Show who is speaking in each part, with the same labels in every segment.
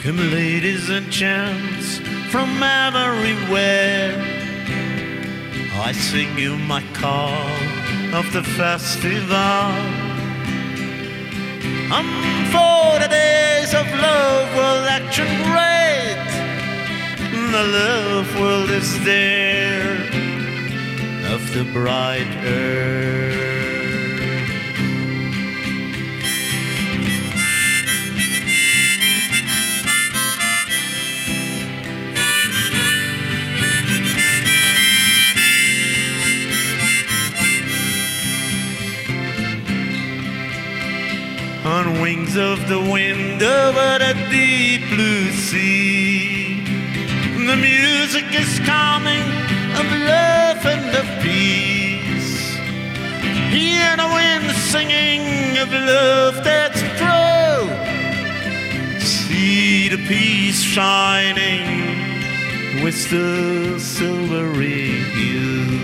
Speaker 1: Come ladies and gents from everywhere, I sing you my call of the festival. For the days of love will action great. The love world is there of the bright earth. On wings of the wind over the deep blue sea, the music is coming of love and of peace. Hear the wind singing of love that's true. See the peace shining with the silvery hue.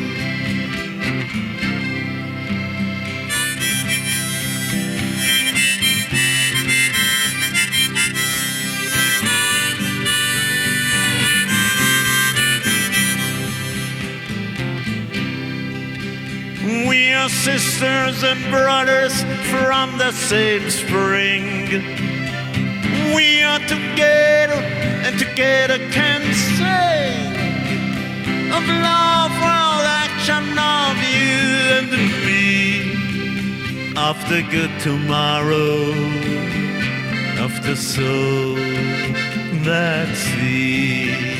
Speaker 1: We are sisters and brothers from the same spring. We are together and together can sing of love, world action, of you and me, of the good tomorrow, of the soul that sees.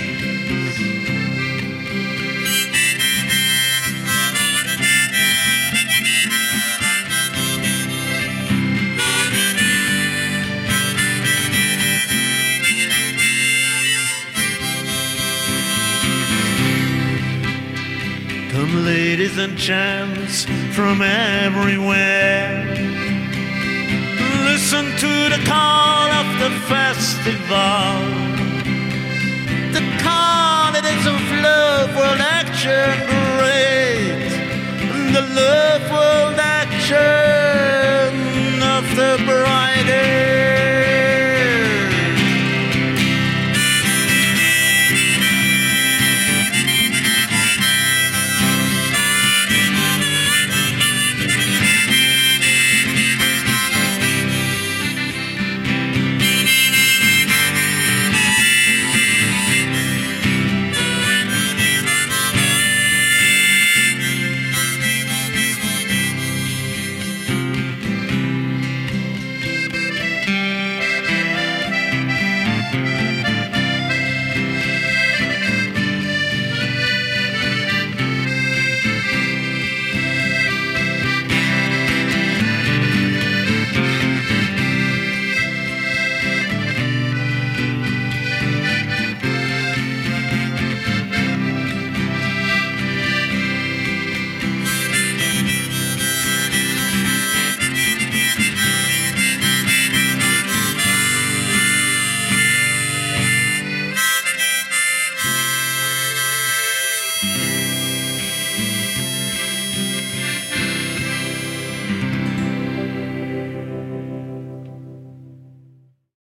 Speaker 1: Come ladies and gents from everywhere, listen to the call of the festival. The call, it is of love, world action great. The love, world action